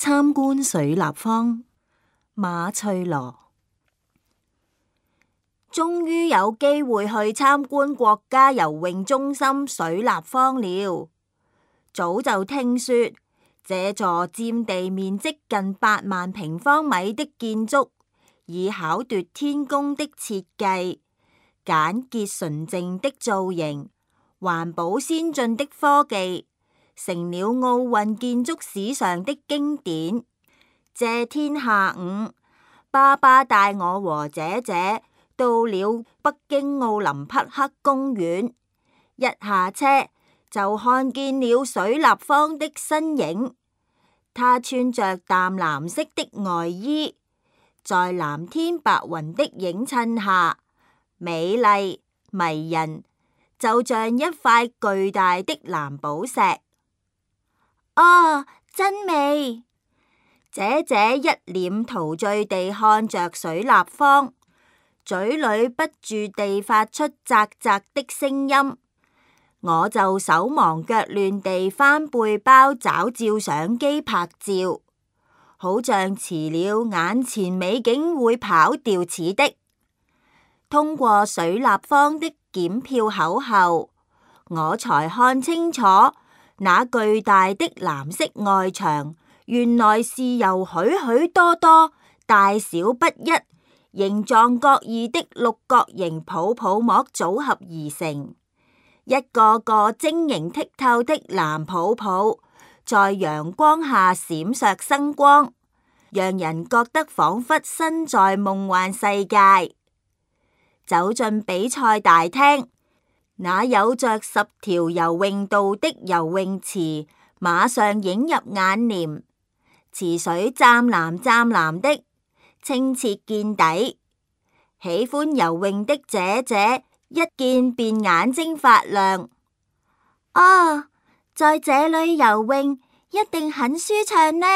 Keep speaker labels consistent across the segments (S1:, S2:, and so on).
S1: 參觀水立方，馬翠羅。終於有機會去參觀國家游泳中心水立方了。早就聽說，這座佔地面積近8萬平方米的建築，以巧奪天工的設計、簡潔純正的造型、環保先進的科技，成了奧運建築史上的經典。這天下午，爸爸帶我和姐姐到了北京奧林匹克公園，一下車就看見了水立方的身影。他穿着淡藍色的外衣，在藍天白雲的映襯下，美麗迷人，就像一塊巨大的藍寶石。哦，真美！姐姐一臉陶醉地看着水立方，嘴裏不住地發出嘖嘖的聲音。我就手忙腳亂地翻背包找照相機拍照，好像遲了眼前美景會跑掉似的。通過水立方的檢票口後，我才看清楚那巨大的藍色外牆原來是由許許多多大小不一、形狀各異的六角形泡泡膜組合而成。一個個晶瑩剔透的藍泡泡在陽光下閃爍生光，讓人覺得仿佛身在夢幻世界。走進比賽大廳，那有着10條游泳道的游泳池馬上映入眼簾，池水湛藍湛藍的，清澈見底。喜歡游泳的姐姐一見便眼睛發亮。哦，在這裏游泳一定很舒暢呢。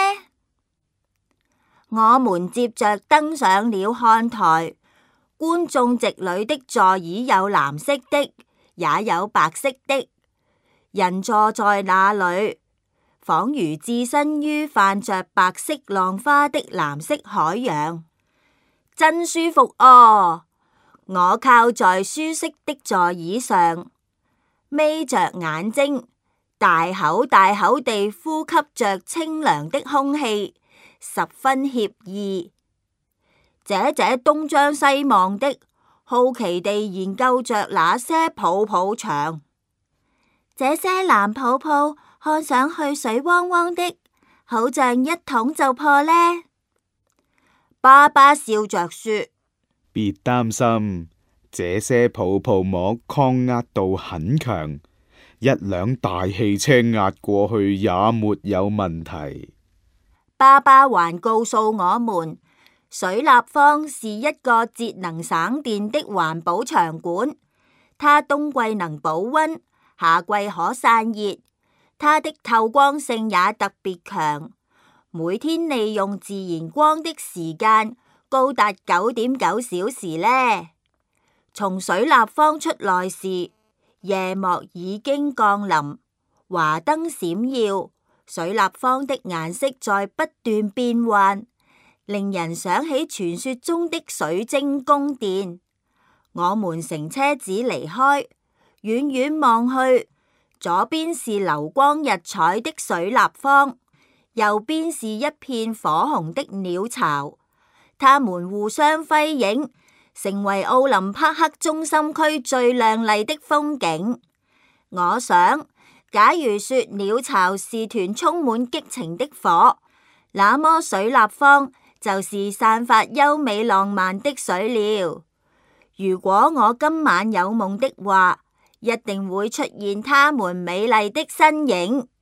S1: 我們接着登上了看台，觀眾席裏的座椅有藍色的，也有白色的。人坐在那裏，仿如置身於泛着白色浪花的藍色海洋，真舒服哦！我靠在舒適的座椅上，眯着眼睛，大口大口地呼吸着清涼的空氣，十分愜意。姐姐東張西望的，好奇地研究着那些泡泡牆。這些藍泡泡看上去水汪汪的，好像一捅就破呢。爸爸笑着說：
S2: 別擔心，這些泡泡膜抗壓度很強，一輛大汽車壓過去也沒有問題。
S1: 爸爸還告訴我們，水立方是一個節能省電的環保場館，它冬季能保溫，夏季可散熱，它的透光性也特別強，每天利用自然光的時間高達9.9小時呢。從水立方出來時，夜幕已經降臨，華燈閃耀，水立方的顏色在不斷變幻，令人想起傳說中的水晶宮殿。我們乘車子離開，遠遠望去，左邊是流光溢彩的水立方，右邊是一片火紅的鳥巢，它們互相輝映，成為奧林匹克中心區最亮麗的風景。我想，假如說鳥巢是團充滿激情的火，那麼水立方就是散發優美浪漫的水了。如果我今晚有夢的話，一定會出現它們美麗的身影。